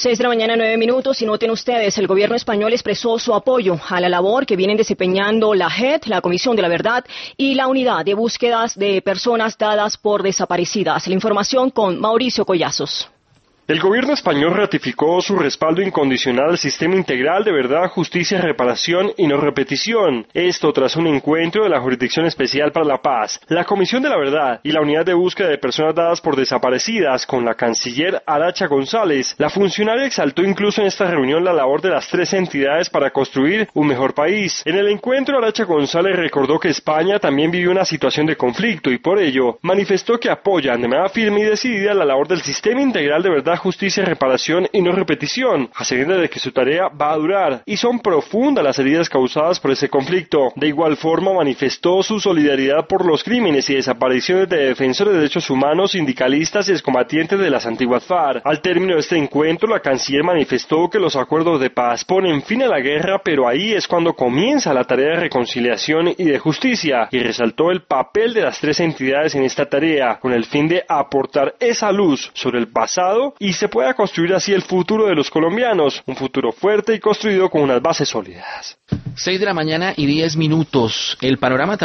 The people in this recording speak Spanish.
6 de la mañana, 9 minutos, y noten ustedes, el gobierno español expresó su apoyo a la labor que vienen desempeñando la JED, la Comisión de la Verdad, y la Unidad de Búsquedas de Personas Dadas por Desaparecidas. La información con Mauricio Collazos. El gobierno español ratificó su respaldo incondicional al sistema integral de verdad, justicia, reparación y no repetición. Esto tras un encuentro de la Jurisdicción Especial para la Paz, la Comisión de la Verdad y la Unidad de Búsqueda de Personas Dadas por Desaparecidas con la canciller Aracha González. La funcionaria exaltó incluso en esta reunión la labor de las tres entidades para construir un mejor país. En el encuentro, Aracha González recordó que España también vivió una situación de conflicto y por ello manifestó que apoyan de manera firme y decidida la labor del sistema integral de verdad, justicia, reparación y no repetición, a sabiendas de que su tarea va a durar y son profundas las heridas causadas por ese conflicto. De igual forma manifestó su solidaridad por los crímenes y desapariciones de defensores de derechos humanos, sindicalistas y excombatientes de las antiguas FARC. Al término de este encuentro, la canciller manifestó que los acuerdos de paz ponen fin a la guerra, pero ahí es cuando comienza la tarea de reconciliación y de justicia, y resaltó el papel de las tres entidades en esta tarea, con el fin de aportar esa luz sobre el pasado y se pueda construir así el futuro de los colombianos, un futuro fuerte y construido con unas bases sólidas. 6 de la mañana y 10 minutos. El panorama